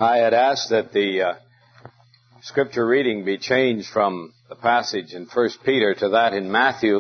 I had asked that the scripture reading be changed from the passage in 1 Peter to that in Matthew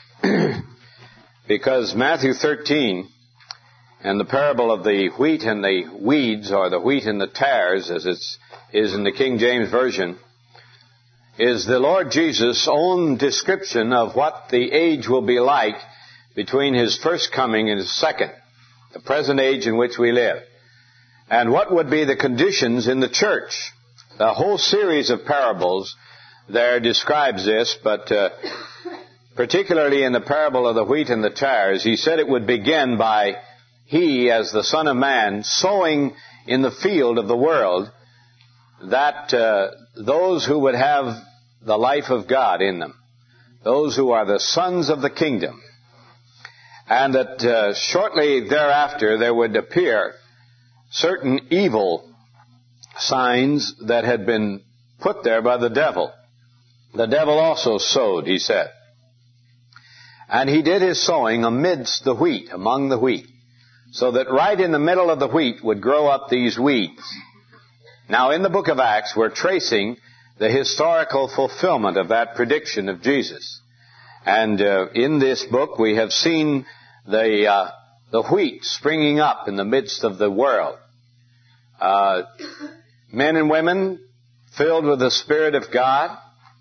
because Matthew 13 and the parable of the wheat and the weeds, or the wheat and the tares as it is in the King James Version, is the Lord Jesus' own description of what the age will be like between His first coming and His second, the present age in which we live. And what would be the conditions in the church? The whole series of parables there describes this, but particularly in the parable of the wheat and the tares, He said it would begin by He, as the Son of Man, sowing in the field of the world, that those who would have the life of God in them, those who are the sons of the kingdom, and that shortly thereafter there would appear certain evil signs that had been put there by the devil. The devil also sowed, he said. And he did his sowing amidst the wheat, among the wheat, so that right in the middle of the wheat would grow up these weeds. Now, in the book of Acts, we're tracing the historical fulfillment of that prediction of Jesus. And in this book, we have seen the wheat springing up in the midst of the world. Men and women filled with the Spirit of God,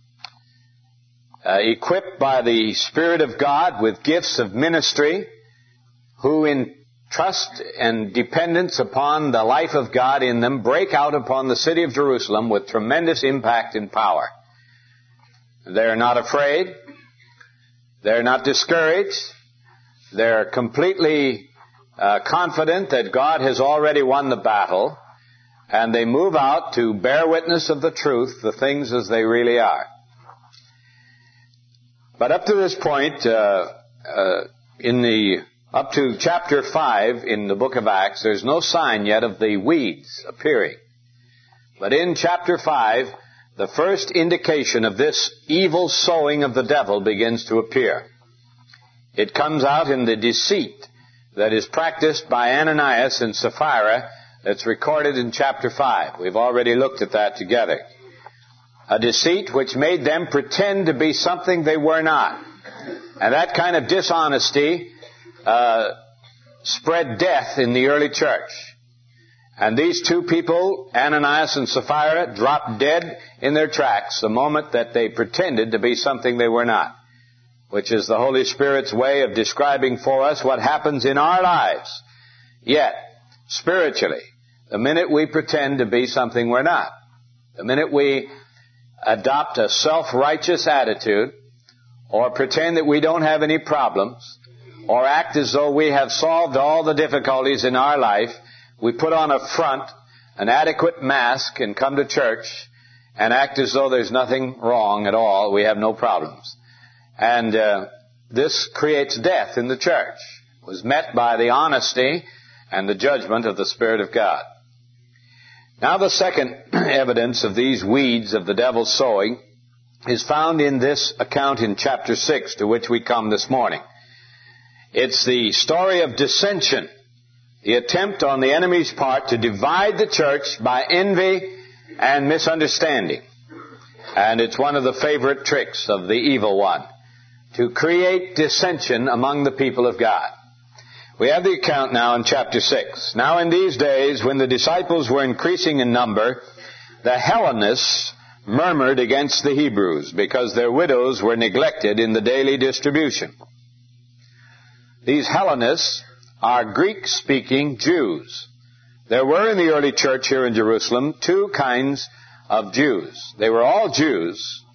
equipped by the Spirit of God with gifts of ministry, who in trust and dependence upon the life of God in them break out upon the city of Jerusalem with tremendous impact and power. They're not afraid. They're not discouraged. They're completely confident that God has already won the battle, and they move out to bear witness of the truth, the things as they really are. But up to this point, up to chapter 5 in the book of Acts, there's no sign yet of the weeds appearing. But in chapter 5, the first indication of this evil sowing of the devil begins to appear. It comes out in the deceit that is practiced by Ananias and Sapphira that's recorded in chapter 5. We've already looked at that together. A deceit which made them pretend to be something they were not. And that kind of dishonesty spread death in the early church. And these two people, Ananias and Sapphira, dropped dead in their tracks the moment that they pretended to be something they were not, which is the Holy Spirit's way of describing for us what happens in our lives. Yet, spiritually, the minute we pretend to be something we're not, the minute we adopt a self-righteous attitude, or pretend that we don't have any problems, or act as though we have solved all the difficulties in our life, we put on a front, an adequate mask, and come to church and act as though there's nothing wrong at all, we have no problems. And this creates death in the church. It was met by the honesty and the judgment of the Spirit of God. Now the second evidence of these weeds of the devil's sowing is found in this account in chapter 6, to which we come this morning. It's the story of dissension, the attempt on the enemy's part to divide the church by envy and misunderstanding. And it's one of the favorite tricks of the evil one, to create dissension among the people of God. We have the account now in chapter 6. Now in these days, when the disciples were increasing in number, the Hellenists murmured against the Hebrews, because their widows were neglected in the daily distribution. These Hellenists are Greek-speaking Jews. There were in the early church here in Jerusalem two kinds of Jews. They were all Jews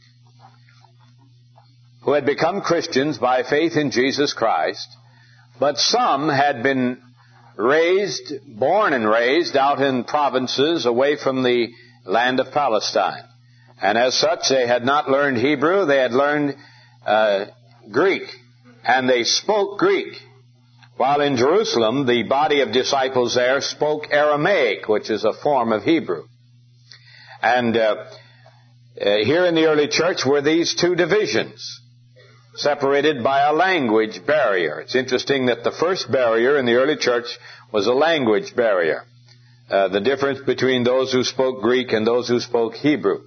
who had become Christians by faith in Jesus Christ, but some had been born and raised out in provinces away from the land of Palestine. And as such, they had not learned Hebrew, they had learned Greek, and they spoke Greek. While in Jerusalem, the body of disciples there spoke Aramaic, which is a form of Hebrew. And here in the early church were these two divisions, separated by a language barrier. It's interesting that the first barrier in the early church was a language barrier. the difference between those who spoke Greek and those who spoke Hebrew.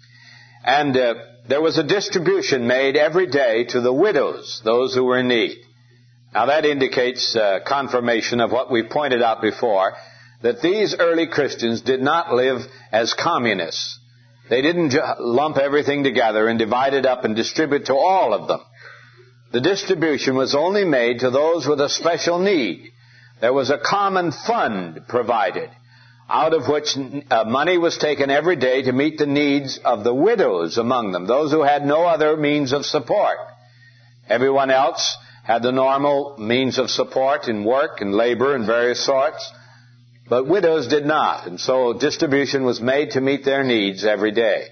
And there was a distribution made every day to the widows, those who were in need. Now that indicates confirmation of what we pointed out before, that these early Christians did not live as communists. They didn't lump everything together and divide it up and distribute to all of them. The distribution was only made to those with a special need. There was a common fund provided, out of which money was taken every day to meet the needs of the widows among them, those who had no other means of support. Everyone else had the normal means of support in work and labor and various sorts, but widows did not, and so distribution was made to meet their needs every day.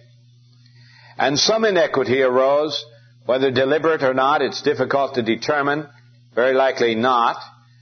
And some inequity arose, whether deliberate or not, it's difficult to determine, very likely not.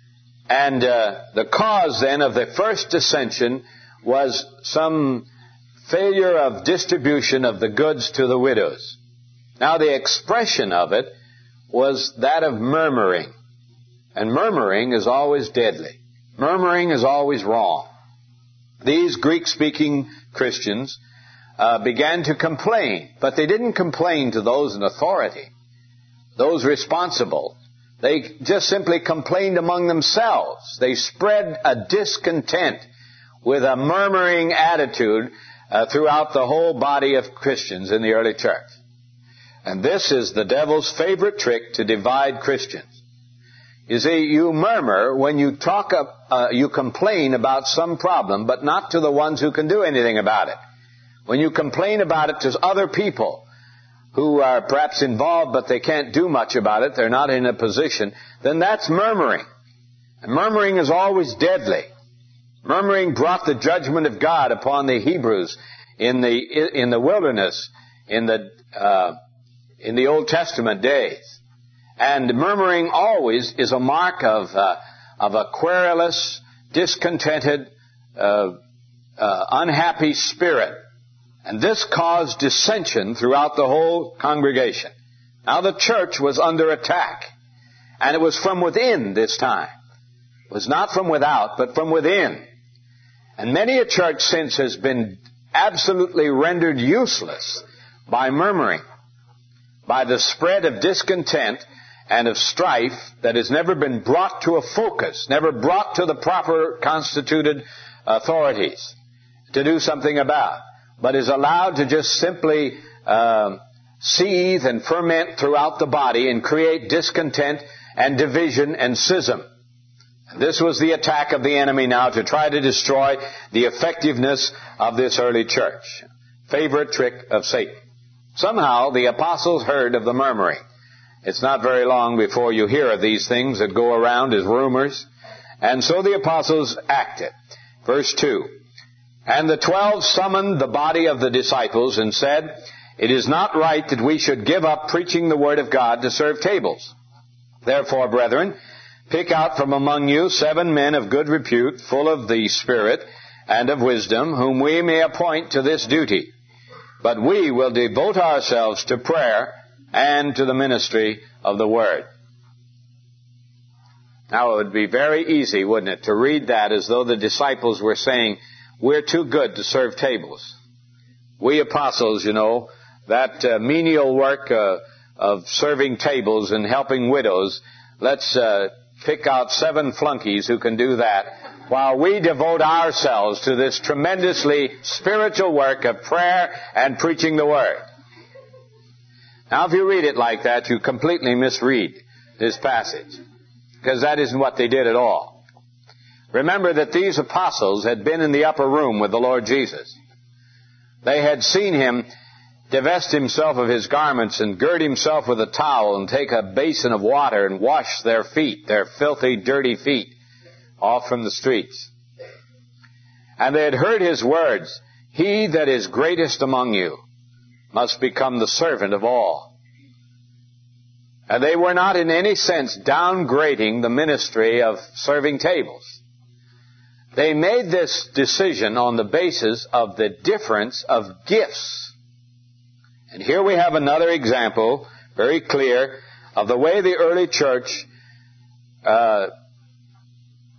And the cause then of the first dissension was some failure of distribution of the goods to the widows. Now the expression of it was that of murmuring. And murmuring is always deadly. Murmuring is always wrong. These Greek-speaking Christians began to complain, but they didn't complain to those in authority, those responsible. They just simply complained among themselves. They spread a discontent with a murmuring attitude throughout the whole body of Christians in the early church. And this is the devil's favorite trick to divide Christians. You see, you murmur when you you complain about some problem, but not to the ones who can do anything about it. When you complain about it to other people who are perhaps involved, but they can't do much about it, they're not in a position, then that's murmuring. And murmuring is always deadly. Murmuring brought the judgment of God upon the Hebrews in the wilderness in the Old Testament days. And murmuring always is a mark of a querulous, discontented, unhappy spirit. And this caused dissension throughout the whole congregation. Now the church was under attack. And it was from within this time. It was not from without, but from within. And many a church since has been absolutely rendered useless by murmuring, by the spread of discontent and of strife that has never been brought to a focus, never brought to the proper constituted authorities to do something about, but is allowed to just simply seethe and ferment throughout the body and create discontent and division and schism. This was the attack of the enemy now to try to destroy the effectiveness of this early church. Favorite trick of Satan. Somehow the apostles heard of the murmuring. It's not very long before you hear of these things that go around as rumors. And so the apostles acted. Verse 2. And the 12 summoned the body of the disciples and said, "It is not right that we should give up preaching the word of God to serve tables. Therefore, brethren, pick out from among you 7 men of good repute, full of the Spirit and of wisdom, whom we may appoint to this duty. But we will devote ourselves to prayer and to the ministry of the word." Now it would be very easy, wouldn't it, to read that as though the disciples were saying, we're too good to serve tables. We apostles, that menial work of serving tables and helping widows, let's pick out 7 flunkies who can do that, while we devote ourselves to this tremendously spiritual work of prayer and preaching the word. Now, if you read it like that, you completely misread this passage, because that isn't what they did at all. Remember that these apostles had been in the upper room with the Lord Jesus. They had seen him divest himself of his garments and gird himself with a towel and take a basin of water and wash their feet, their filthy, dirty feet, off from the streets. And they had heard his words, "He that is greatest among you must become the servant of all." And they were not in any sense downgrading the ministry of serving tables. They made this decision on the basis of the difference of gifts. And here we have another example, very clear, of the way the early church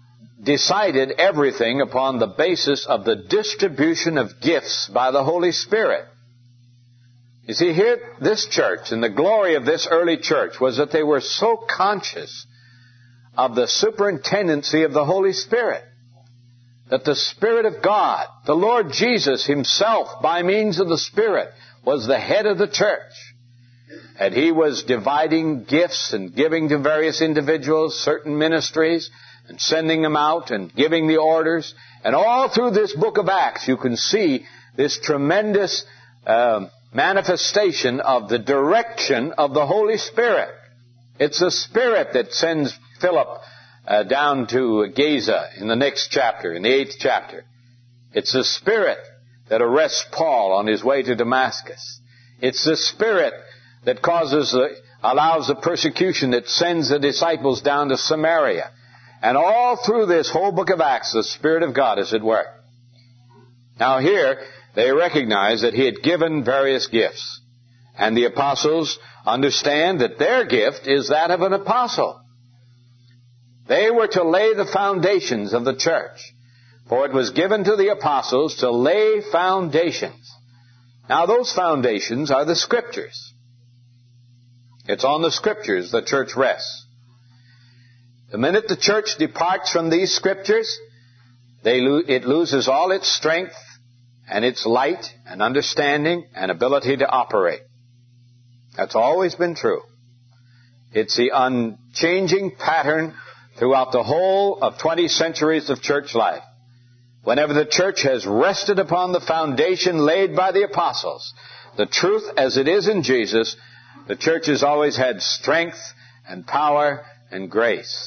decided everything upon the basis of the distribution of gifts by the Holy Spirit. You see, here, this church, and the glory of this early church was that they were so conscious of the superintendency of the Holy Spirit, that the Spirit of God, the Lord Jesus Himself, by means of the Spirit, was the head of the church. And He was dividing gifts and giving to various individuals certain ministries and sending them out and giving the orders. And all through this book of Acts, you can see this tremendous manifestation of the direction of the Holy Spirit. It's the Spirit that sends Philip down to Gaza in the next chapter, in the 8th chapter. It's the Spirit that arrests Paul on his way to Damascus. It's the Spirit that allows the persecution that sends the disciples down to Samaria. And all through this whole book of Acts, the Spirit of God is at work. Now here, they recognize that He had given various gifts. And the apostles understand that their gift is that of an apostle. They were to lay the foundations of the church. For it was given to the apostles to lay foundations. Now those foundations are the Scriptures. It's on the Scriptures the church rests. The minute the church departs from these Scriptures, it loses all its strength and its light and understanding and ability to operate. That's always been true. It's the unchanging pattern throughout the whole of 20 centuries of church life. Whenever the church has rested upon the foundation laid by the apostles, the truth as it is in Jesus, the church has always had strength and power and grace.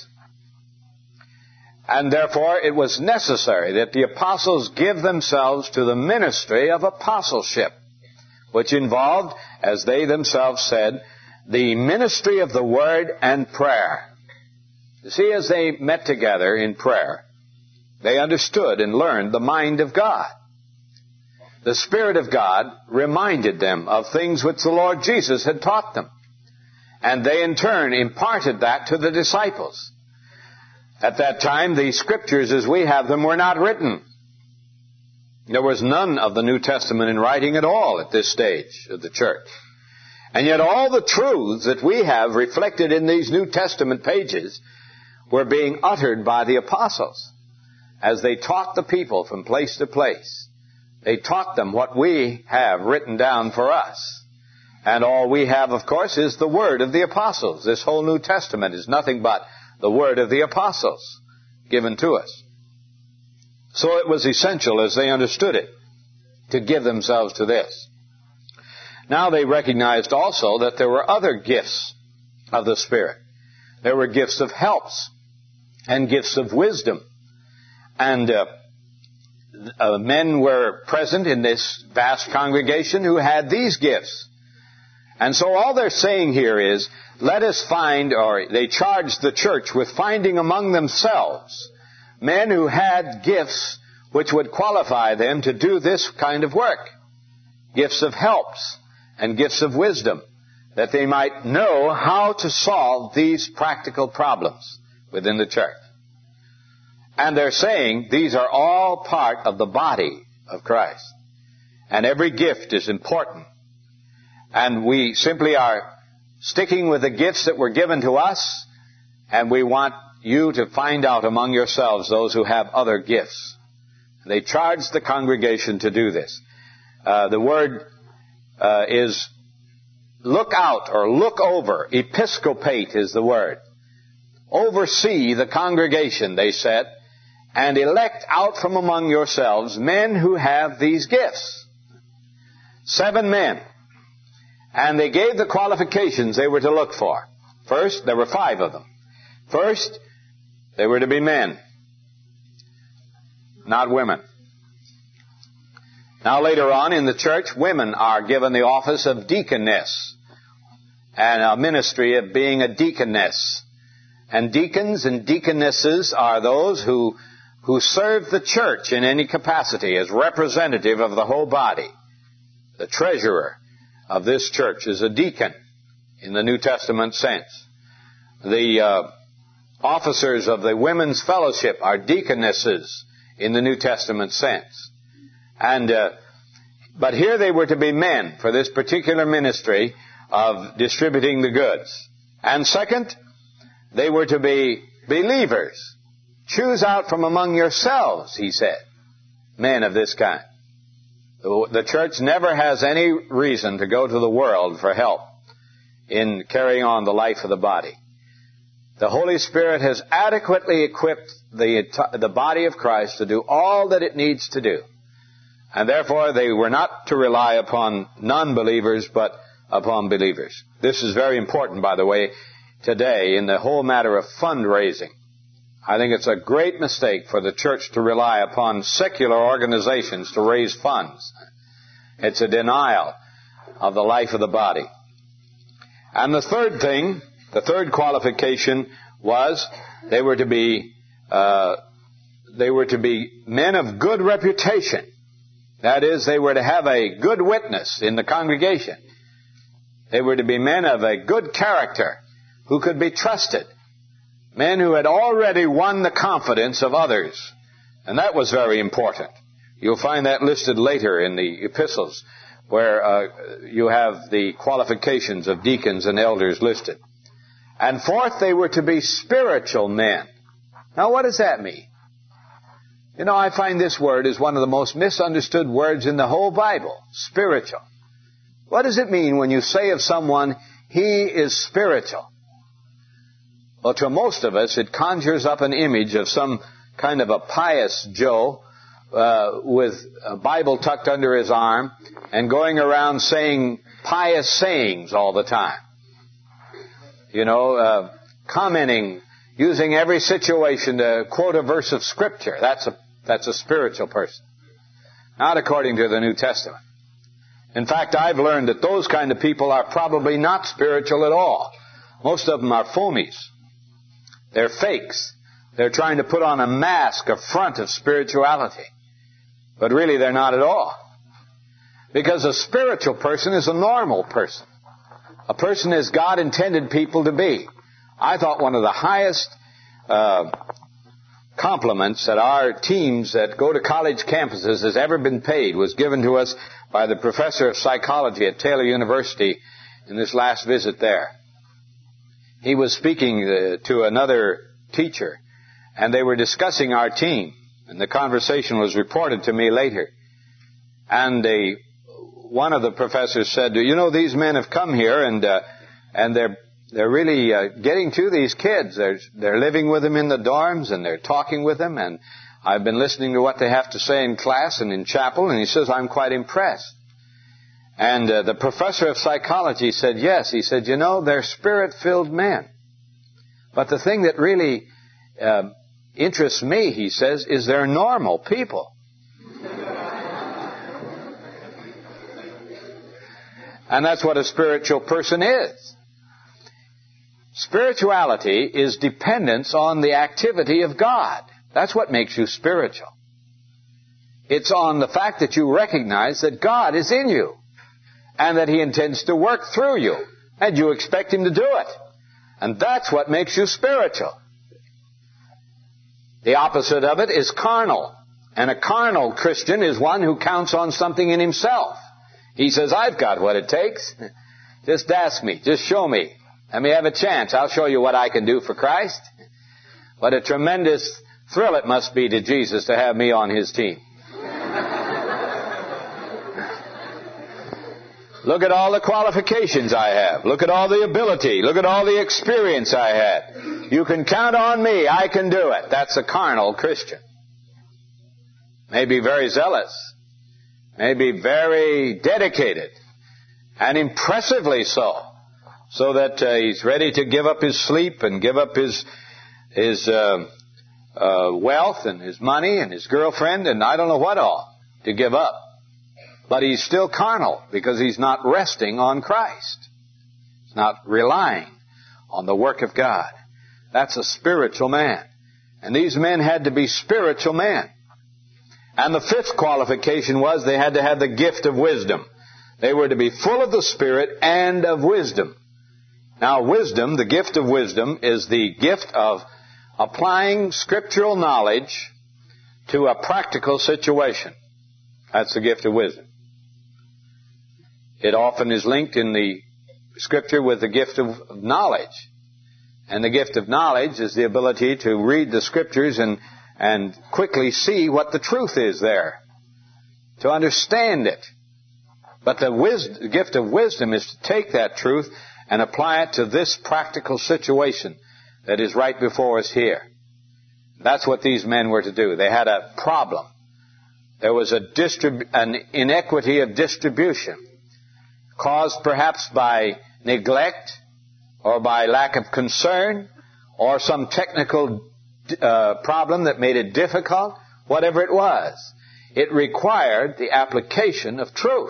And therefore it was necessary that the apostles give themselves to the ministry of apostleship, which involved, as they themselves said, the ministry of the Word and prayer. You see, as they met together in prayer, they understood and learned the mind of God. The Spirit of God reminded them of things which the Lord Jesus had taught them. And they in turn imparted that to the disciples. At that time, the Scriptures as we have them were not written. There was none of the New Testament in writing at all at this stage of the church. And yet all the truths that we have reflected in these New Testament pages were being uttered by the apostles as they taught the people from place to place. They taught them what we have written down for us. And all we have, of course, is the Word of the apostles. This whole New Testament is nothing but the Word of the apostles given to us. So it was essential, as they understood it, to give themselves to this. Now they recognized also that there were other gifts of the Spirit. There were gifts of helps and gifts of wisdom. And men were present in this vast congregation who had these gifts. And so all they're saying here is, let us find, or they charged the church with finding among themselves men who had gifts which would qualify them to do this kind of work. Gifts of helps and gifts of wisdom, that they might know how to solve these practical problems within the church. And they're saying these are all part of the body of Christ. And every gift is important. And we simply are sticking with the gifts that were given to us, and we want you to find out among yourselves those who have other gifts. They charged the congregation to do this. The word is look out or look over. Episcopate is the word. Oversee the congregation, they said, and elect out from among yourselves men who have these gifts. 7 men. And they gave the qualifications they were to look for. First, there were 5 of them. First, they were to be men, not women. Now later on in the church, women are given the office of deaconess and a ministry of being a deaconess. And deacons and deaconesses are those who serve the church in any capacity as representative of the whole body. The treasurer of this church is a deacon in the New Testament sense. The officers of the women's fellowship are deaconesses in the New Testament sense. But here they were to be men for this particular ministry of distributing the goods. And second, they were to be believers. Choose out from among yourselves, he said, men of this kind. The church never has any reason to go to the world for help in carrying on the life of the body. The Holy Spirit has adequately equipped the body of Christ to do all that it needs to do. And therefore, they were not to rely upon non-believers, but upon believers. This is very important, by the way, today in the whole matter of fundraising. I think it's a great mistake for the church to rely upon secular organizations to raise funds. It's a denial of the life of the body. And the third thing, the third qualification was they were to be men of good reputation. That is, they were to have a good witness in the congregation. They were to be men of a good character who could be trusted. Men who had already won the confidence of others. And that was very important. You'll find that listed later in the epistles where you have the qualifications of deacons and elders listed. And fourth, they were to be spiritual men. Now, what does that mean? You know, I find this word is one of the most misunderstood words in the whole Bible. Spiritual. What does it mean when you say of someone, he is spiritual? Well, to most of us, it conjures up an image of some kind of a pious Joe with a Bible tucked under his arm and going around saying pious sayings all the time. You know, commenting, using every situation to quote a verse of Scripture. That's a spiritual person. Not according to the New Testament. In fact, I've learned that those kind of people are probably not spiritual at all. Most of them are phonies. They're fakes. They're trying to put on a mask, a front of spirituality. But really they're not at all. Because a spiritual person is a normal person. A person as God intended people to be. I thought one of the highest compliments that our teams that go to college campuses has ever been paid was given to us by the professor of psychology at Taylor University in this last visit there. He was speaking to another teacher, and they were discussing our team, and the conversation was reported to me later. And one of the professors said, you know, these men have come here, and they're really getting to these kids. They're living with them in the dorms, and they're talking with them, and I've been listening to what they have to say in class and in chapel, and he says, I'm quite impressed. And the professor of psychology said, yes. He said, you know, they're spirit-filled men. But the thing that really interests me, he says, is they're normal people. And that's what a spiritual person is. Spirituality is dependence on the activity of God. That's what makes you spiritual. It's on the fact that you recognize that God is in you and that He intends to work through you, and you expect Him to do it. And that's what makes you spiritual. The opposite of it is carnal. And a carnal Christian is one who counts on something in himself. He says, I've got what it takes. Just ask me. Just show me. Let me have a chance. I'll show you what I can do for Christ. What a tremendous thrill it must be to Jesus to have me on His team. Look at all the qualifications I have. Look at all the ability. Look at all the experience I had. You can count on me. I can do it. That's a carnal Christian. Maybe very zealous. Maybe very dedicated. And impressively so. So that he's ready to give up his sleep and give up his wealth and his money and his girlfriend and I don't know what all to give up. But he's still carnal because he's not resting on Christ. He's not relying on the work of God. That's a spiritual man. And these men had to be spiritual men. And the fifth qualification was they had to have the gift of wisdom. They were to be full of the Spirit and of wisdom. Now, wisdom, the gift of wisdom, is the gift of applying scriptural knowledge to a practical situation. That's the gift of wisdom. It often is linked in the Scripture with the gift of knowledge. And the gift of knowledge is the ability to read the Scriptures and quickly see what the truth is there, to understand it. But the gift of wisdom is to take that truth and apply it to this practical situation that is right before us here. That's what these men were to do. They had a problem. There was an inequity of distribution caused perhaps by neglect or by lack of concern or some technical problem that made it difficult. Whatever it was, it required the application of truth.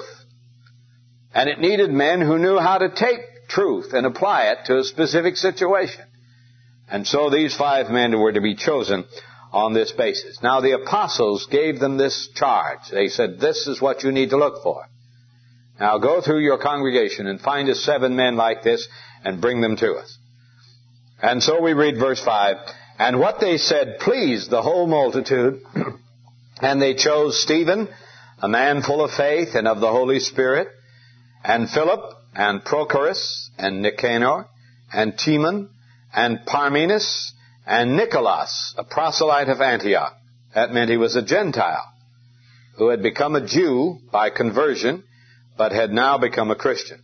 And it needed men who knew how to take truth and apply it to a specific situation. And so these 5 men were to be chosen on this basis. Now the apostles gave them this charge. They said, this is what you need to look for. Now go through your congregation and find us 7 men like this and bring them to us. And so we read verse 5. And what they said pleased the whole multitude. And they chose Stephen, a man full of faith and of the Holy Spirit, and Philip, and Prochorus, and Nicanor, and Timon, and Parmenas, and Nicholas, a proselyte of Antioch. That meant he was a Gentile who had become a Jew by conversion, but had now become a Christian.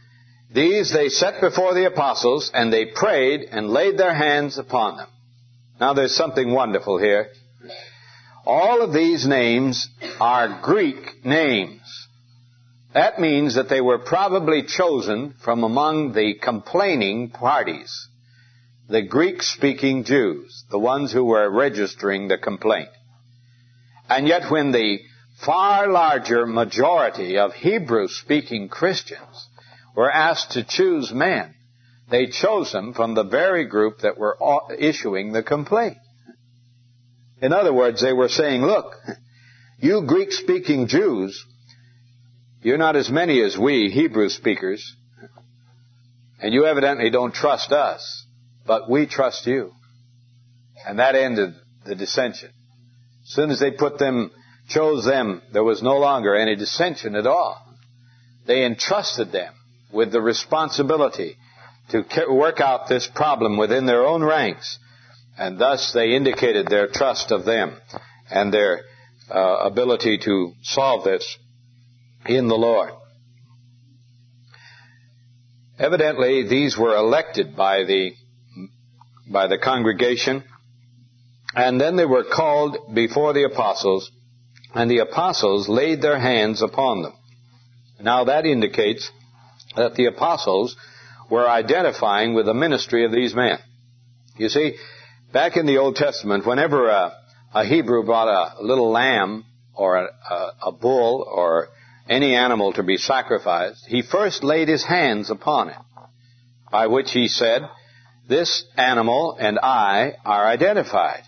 These they set before the apostles, and they prayed and laid their hands upon them. Now there's something wonderful here. All of these names are Greek names. That means that they were probably chosen from among the complaining parties, the Greek-speaking Jews, the ones who were registering the complaint. And yet when the far larger majority of Hebrew-speaking Christians were asked to choose men, they chose them from the very group that were issuing the complaint. In other words, they were saying, look, you Greek-speaking Jews, you're not as many as we Hebrew speakers, and you evidently don't trust us, but we trust you. And that ended the dissension. As soon as they chose them, there was no longer any dissension at all. They entrusted them with the responsibility to work out this problem within their own ranks, and thus they indicated their trust of them and their ability to solve this in the Lord. Evidently, these were elected by the congregation, and then they were called before the apostles, and the apostles laid their hands upon them. Now that indicates that the apostles were identifying with the ministry of these men. You see, back in the Old Testament, whenever a Hebrew brought a little lamb or a bull or any animal to be sacrificed, he first laid his hands upon it, by which he said, this animal and I are identified.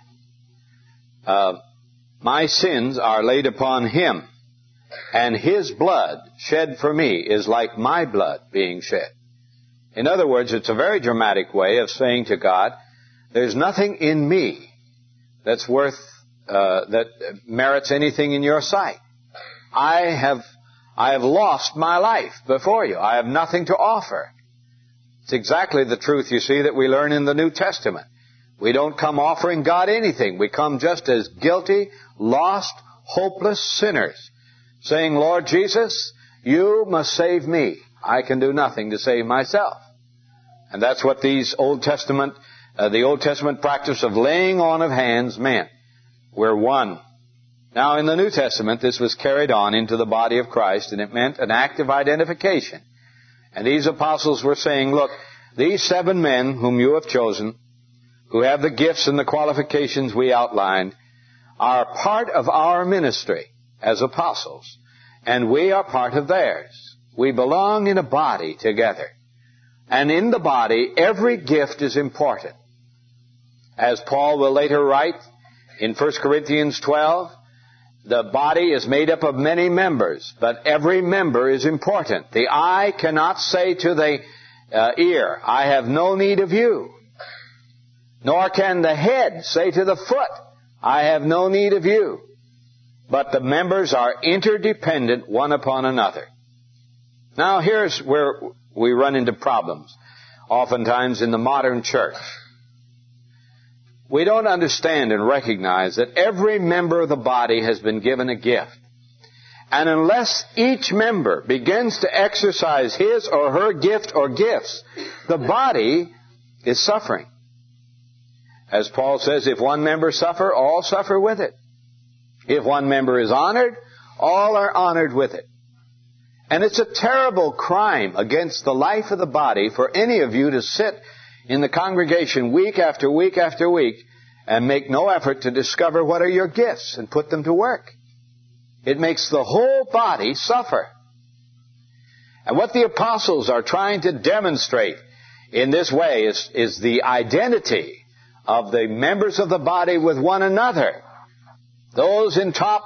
My sins are laid upon him, and his blood shed for me is like my blood being shed. In other words, it's a very dramatic way of saying to God, there's nothing in me that's that merits anything in your sight. I have lost my life before you. I have nothing to offer. It's exactly the truth, you see, that we learn in the New Testament. We don't come offering God anything. We come just as guilty, lost, hopeless sinners, saying, Lord Jesus, you must save me. I can do nothing to save myself. And that's what the Old Testament practice of laying on of hands meant. We're one. Now, in the New Testament, this was carried on into the body of Christ, and it meant an act of identification. And these apostles were saying, look, these 7 men whom you have chosen, who have the gifts and the qualifications we outlined, are part of our ministry as apostles, and we are part of theirs. We belong in a body together. And in the body, every gift is important. As Paul will later write in 1 Corinthians 12, the body is made up of many members, but every member is important. The eye cannot say to the ear, I have no need of you. Nor can the head say to the foot, I have no need of you. But the members are interdependent one upon another. Now here's where we run into problems, oftentimes in the modern church. We don't understand and recognize that every member of the body has been given a gift. And unless each member begins to exercise his or her gift or gifts, the body is suffering. As Paul says, if one member suffer, all suffer with it. If one member is honored, all are honored with it. And it's a terrible crime against the life of the body for any of you to sit in the congregation week after week after week and make no effort to discover what are your gifts and put them to work. It makes the whole body suffer. And what the apostles are trying to demonstrate in this way is the identity of the members of the body with one another. Those in top,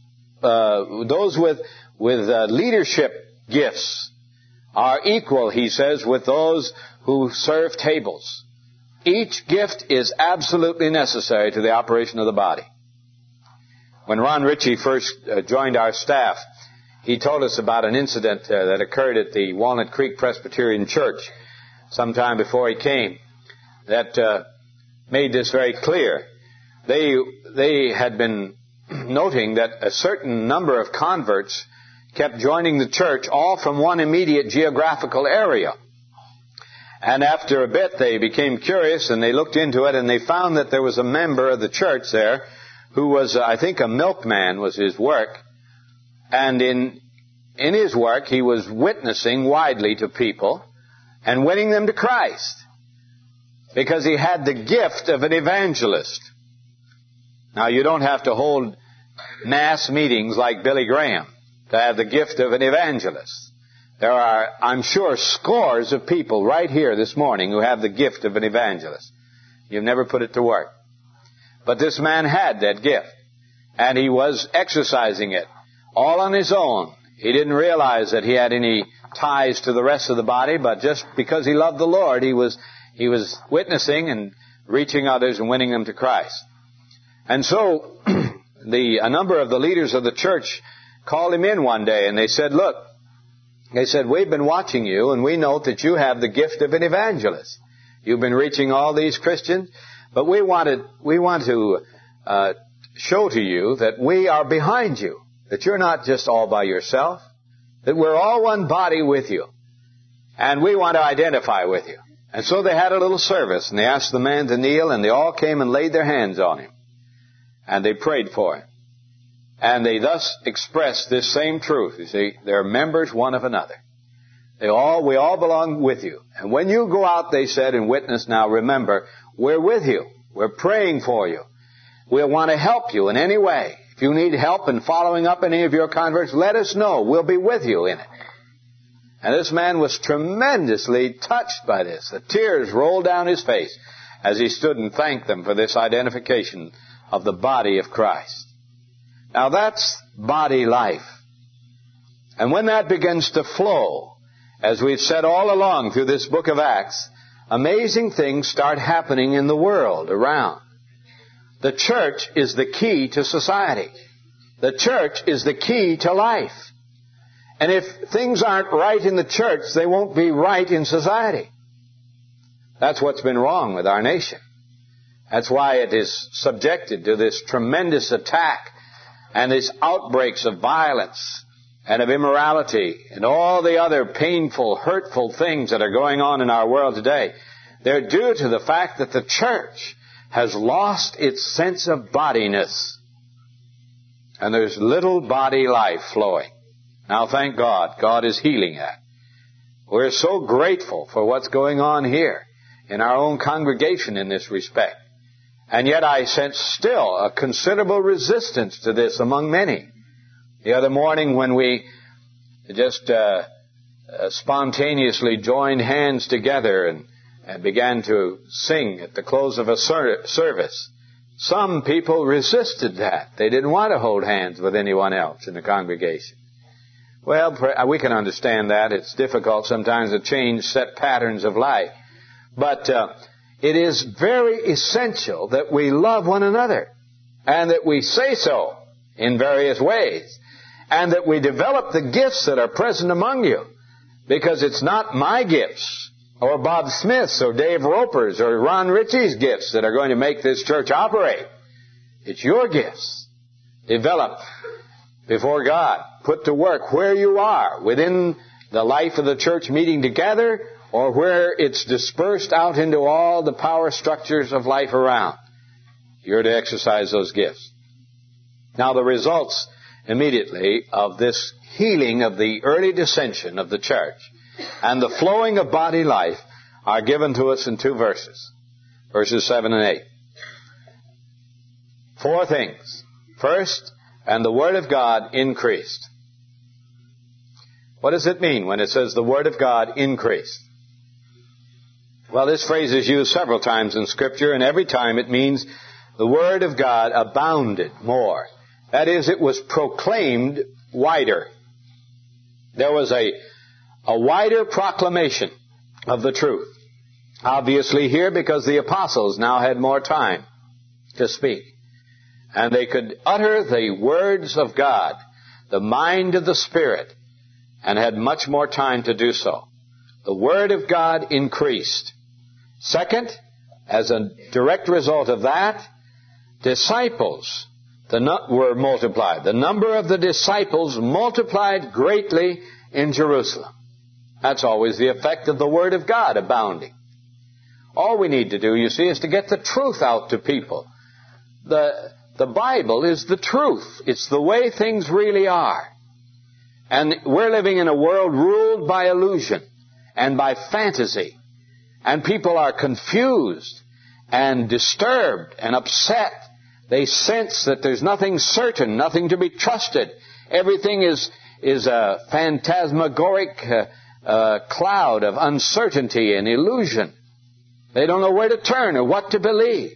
those with leadership gifts are equal, he says, with those who serve tables. Each gift is absolutely necessary to the operation of the body. When Ron Ritchie first joined our staff, he told us about an incident that occurred at the Walnut Creek Presbyterian Church sometime before he came that made this very clear. They had been noting that a certain number of converts kept joining the church, all from one immediate geographical area. And after a bit, they became curious and they looked into it and they found that there was a member of the church there who was, I think, a milkman was his work. And in his work, he was witnessing widely to people and winning them to Christ because he had the gift of an evangelist. Now, you don't have to hold mass meetings like Billy Graham to have the gift of an evangelist. There are, I'm sure, scores of people right here this morning who have the gift of an evangelist. You've never put it to work. But this man had that gift, and he was exercising it all on his own. He didn't realize that he had any ties to the rest of the body, but just because he loved the Lord, he was witnessing and reaching others and winning them to Christ. And so a number of the leaders of the church called him in one day, and they said, look, we've been watching you, and we know that you have the gift of an evangelist. You've been reaching all these Christians, but we want to show to you that we are behind you, that you're not just all by yourself, that we're all one body with you, and we want to identify with you. And so they had a little service, and they asked the man to kneel, and they all came and laid their hands on him, and they prayed for him. And they thus expressed this same truth. You see, they're members one of another. We all belong with you. And when you go out, they said, and witness, now remember, we're with you. We're praying for you. We'll want to help you in any way. If you need help in following up any of your converts, let us know. We'll be with you in it. And this man was tremendously touched by this. The tears rolled down his face as he stood and thanked them for this identification of the body of Christ. Now that's body life. And when that begins to flow, as we've said all along through this book of Acts, amazing things start happening in the world around. The church is the key to society. The church is the key to life. And if things aren't right in the church, they won't be right in society. That's what's been wrong with our nation. That's why it is subjected to this tremendous attack and these outbreaks of violence and of immorality and all the other painful, hurtful things that are going on in our world today. They're due to the fact that the church has lost its sense of bodiness. And there's little body life flowing. Now, thank God, God is healing that. We're so grateful for what's going on here in our own congregation in this respect. And yet I sense still a considerable resistance to this among many. The other morning when we just spontaneously joined hands together and began to sing at the close of a service, some people resisted that. They didn't want to hold hands with anyone else in the congregation. Well, we can understand that. It's difficult sometimes to change set patterns of life. But it is very essential that we love one another, and that we say so in various ways, and that we develop the gifts that are present among you, because it's not my gifts or Bob Smith's or Dave Roper's or Ron Ritchie's gifts that are going to make this church operate. It's your gifts, developed before God, put to work where you are, within the life of the church meeting together, or where it's dispersed out into all the power structures of life around. You're to exercise those gifts. Now, the results immediately of this healing of the early dissension of the church and the flowing of body life are given to us in 2 verses. Verses 7 and 8. 4 things. First, and the Word of God increased. What does it mean when it says the Word of God increased? Well, this phrase is used several times in Scripture, and every time it means the Word of God abounded more. That is, it was proclaimed wider. There was a wider proclamation of the truth. Obviously here, because the apostles now had more time to speak. And they could utter the words of God, the mind of the Spirit, and had much more time to do so. The Word of God increased. Second, as a direct result of that, disciples were multiplied. The number of the disciples multiplied greatly in Jerusalem. That's always the effect of the Word of God abounding. All we need to do, you see, is to get the truth out to people. The Bible is the truth. It's the way things really are. And we're living in a world ruled by illusion and by fantasy. And people are confused and disturbed and upset. They sense that there's nothing certain, nothing to be trusted. Everything is a phantasmagoric cloud of uncertainty and illusion. They don't know where to turn or what to believe.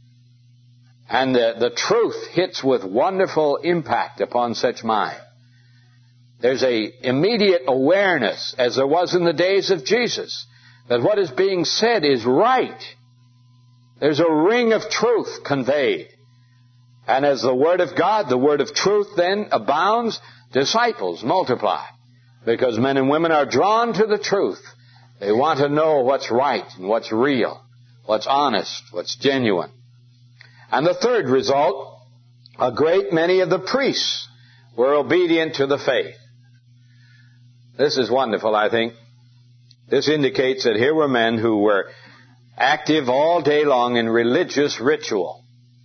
And the truth hits with wonderful impact upon such mind. There's a immediate awareness, as there was in the days of Jesus, that what is being said is right. There's a ring of truth conveyed. And as the Word of God, the Word of truth then abounds, disciples multiply. Because men and women are drawn to the truth. They want to know what's right and what's real, what's honest, what's genuine. And the third result, a great many of the priests were obedient to the faith. This is wonderful, I think. This indicates that here were men who were active all day long in religious ritual.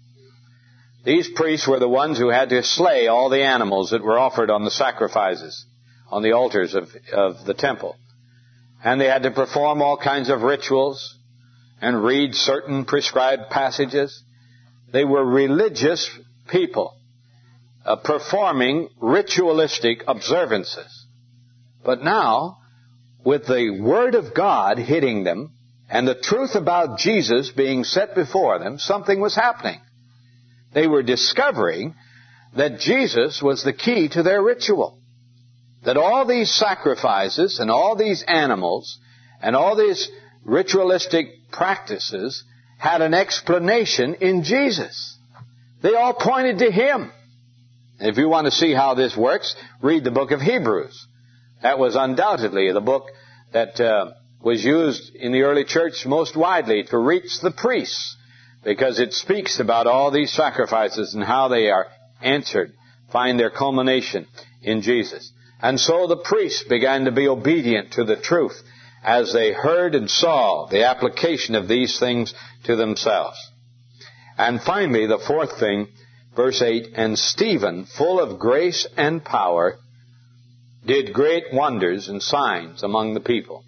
These priests were the ones who had to slay all the animals that were offered on the sacrifices, on the altars of the temple. And they had to perform all kinds of rituals and read certain prescribed passages. They were religious people performing ritualistic observances. But now, with the Word of God hitting them and the truth about Jesus being set before them, something was happening. They were discovering that Jesus was the key to their ritual. That all these sacrifices and all these animals and all these ritualistic practices had an explanation in Jesus. They all pointed to Him. If you want to see how this works, read the book of Hebrews. That was undoubtedly the book that was used in the early church most widely to reach the priests, because it speaks about all these sacrifices and how they are answered, find their culmination in Jesus. And so the priests began to be obedient to the truth as they heard and saw the application of these things to themselves. And finally, the fourth thing, verse 8, and Stephen, full of grace and power, did great wonders and signs among the people.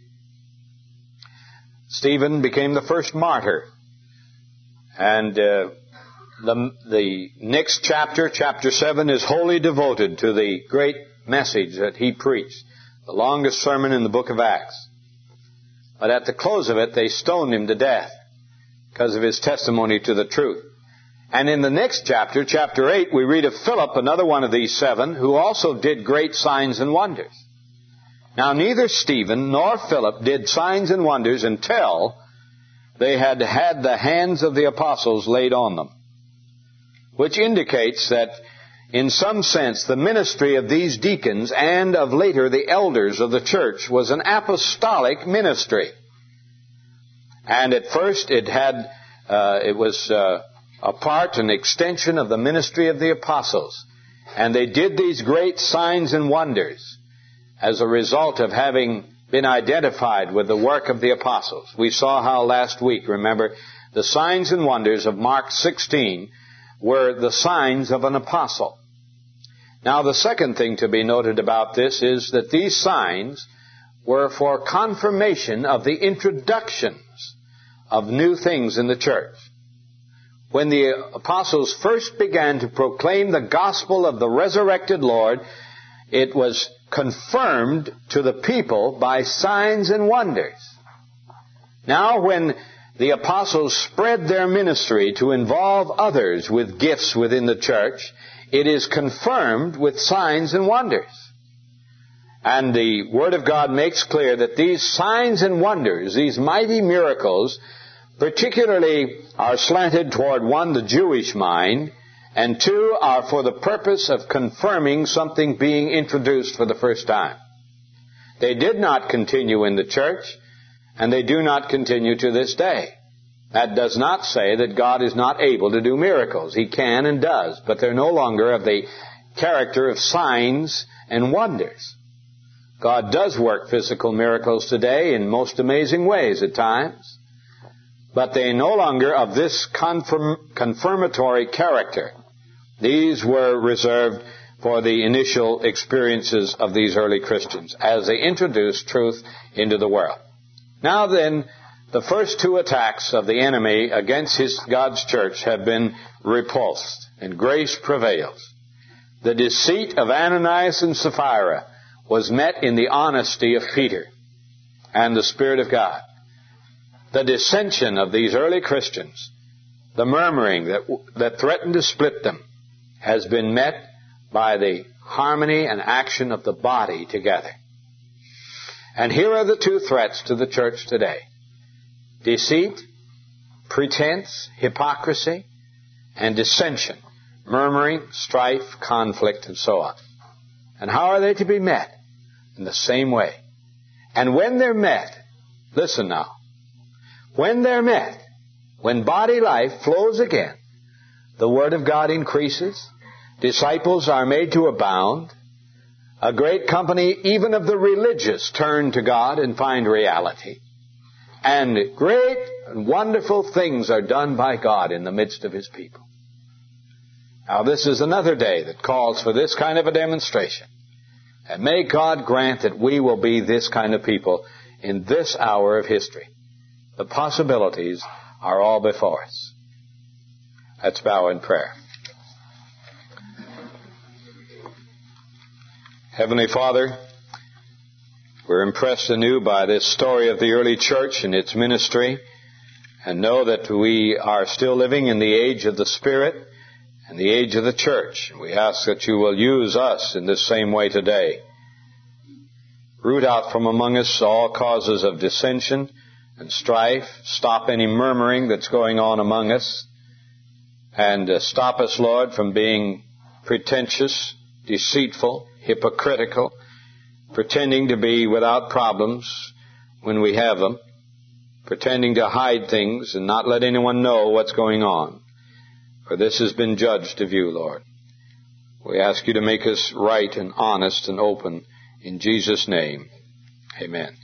Stephen became the first martyr. And the next chapter, chapter 7, is wholly devoted to the great message that he preached, the longest sermon in the book of Acts. But at the close of it, they stoned him to death because of his testimony to the truth. And in the next chapter, chapter 8, we read of Philip, another one of these 7, who also did great signs and wonders. Now, neither Stephen nor Philip did signs and wonders until they had had the hands of the apostles laid on them, which indicates that in some sense the ministry of these deacons and of later the elders of the church was an apostolic ministry. And at first it was a part, an extension of the ministry of the apostles. And they did these great signs and wonders as a result of having been identified with the work of the apostles. We saw how last week, remember, the signs and wonders of Mark 16 were the signs of an apostle. Now, the second thing to be noted about this is that these signs were for confirmation of the introductions of new things in the church. When the apostles first began to proclaim the gospel of the resurrected Lord, it was confirmed to the people by signs and wonders. Now, when the apostles spread their ministry to involve others with gifts within the church, it is confirmed with signs and wonders. And the Word of God makes clear that these signs and wonders, these mighty miracles, particularly are slanted toward, one, the Jewish mind, and two, are for the purpose of confirming something being introduced for the first time. They did not continue in the church, and they do not continue to this day. That does not say that God is not able to do miracles. He can and does, but they're no longer of the character of signs and wonders. God does work physical miracles today in most amazing ways at times, but they are no longer of this confirmatory character. These were reserved for the initial experiences of these early Christians as they introduced truth into the world. Now then, the first two attacks of the enemy against God's church have been repulsed, and grace prevails. The deceit of Ananias and Sapphira was met in the honesty of Peter and the Spirit of God. The dissension of these early Christians, the murmuring that threatened to split them, has been met by the harmony and action of the body together. And here are the two threats to the church today: deceit, pretense, hypocrisy, and dissension, murmuring, strife, conflict, and so on. And how are they to be met? In the same way. And when they're met, listen now, when they're met, when body life flows again, the Word of God increases, disciples are made to abound, a great company, even of the religious, turn to God and find reality. And great and wonderful things are done by God in the midst of His people. Now, this is another day that calls for this kind of a demonstration. And may God grant that we will be this kind of people in this hour of history. The possibilities are all before us. Let's bow in prayer. Heavenly Father, we're impressed anew by this story of the early church and its ministry, and know that we are still living in the age of the Spirit and the age of the church. We ask that you will use us in this same way today. Root out from among us all causes of dissension and strife. Stop any murmuring that's going on among us. And stop us, Lord, from being pretentious, deceitful, hypocritical, pretending to be without problems when we have them, pretending to hide things and not let anyone know what's going on. For this has been judged of you, Lord. We ask you to make us right and honest and open in Jesus' name. Amen.